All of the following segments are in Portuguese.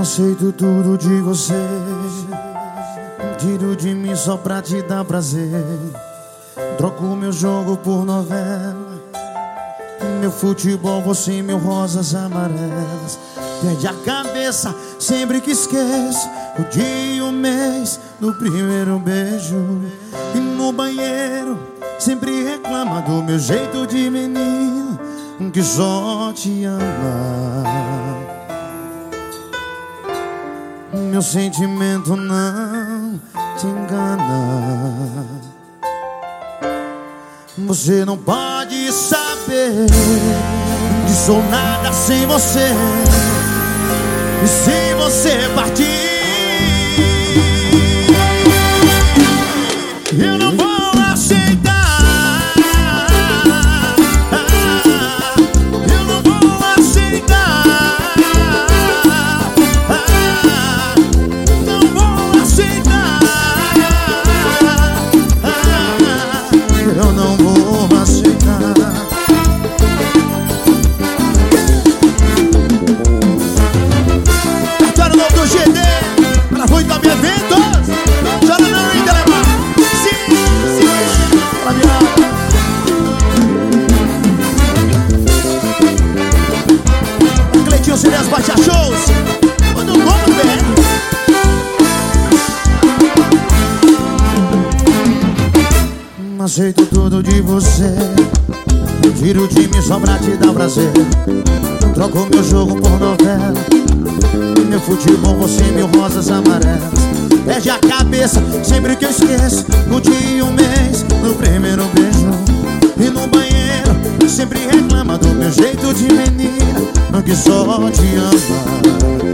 Aceito tudo de você, tiro de mim só pra te dar prazer. Troco meu jogo por novela, meu futebol, você, meu rosas amarelas. Perde a cabeça sempre que esquece o dia e o mês do primeiro beijo. E no banheiro sempre reclama do meu jeito de menino que só te ama. Meu sentimento não te engana. Você não pode saber que sou nada sem você. E se você partir, eu não vou aceitar. Eu não vou aceitar. Não vou aceitar. Eu não vou aceitar. Cartório novo do GD, para muito também eventos. Chora não, hein, Telemar? Sim, sim, pra virar. Cleitinho Cereas Baixar Shows. Quando o nome vem. Aceito tudo de você, tiro de mim só pra te dar prazer. Troco meu jogo por novela, meu futebol, você, meu rosas amarelas. Perde a cabeça sempre que eu esqueço o dia e o mês do primeiro beijo. E no banheiro sempre reclama do meu jeito de menina que só te ama.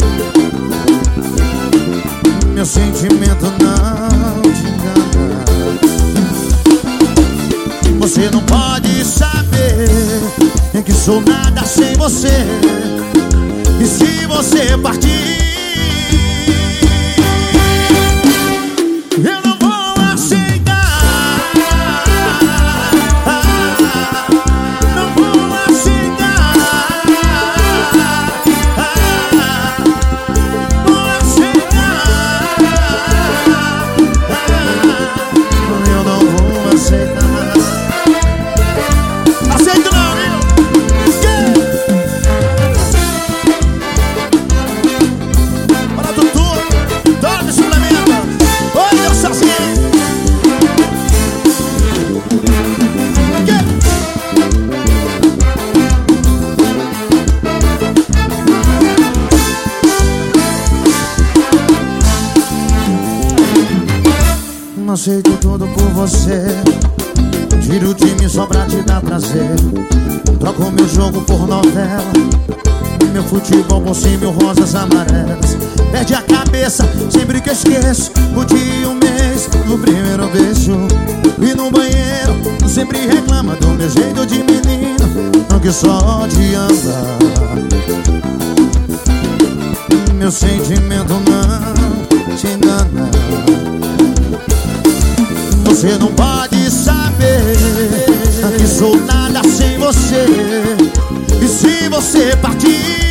Meu sentimento não te engana. Você não pode saber que sou nada sem você. E se você partir, eu não vou aceitar. Não vou aceitar. Vou aceitar. Eu não vou aceitar. Aceito não, viu? Para Tutu, dorme suplemento. Oi, eu sozinho. Não aceito tudo por você, tiro de mim só pra te dar prazer. Troco meu jogo por novela, meu futebol, você, meu rosas amarelas. Perde a cabeça sempre que eu esqueço o dia e o mês do primeiro beijo. E no banheiro sempre reclama do meu jeito de menino que só te ama. Meu sentimento não te engana. Você não pode saber que sou nada sem você. E se você partir,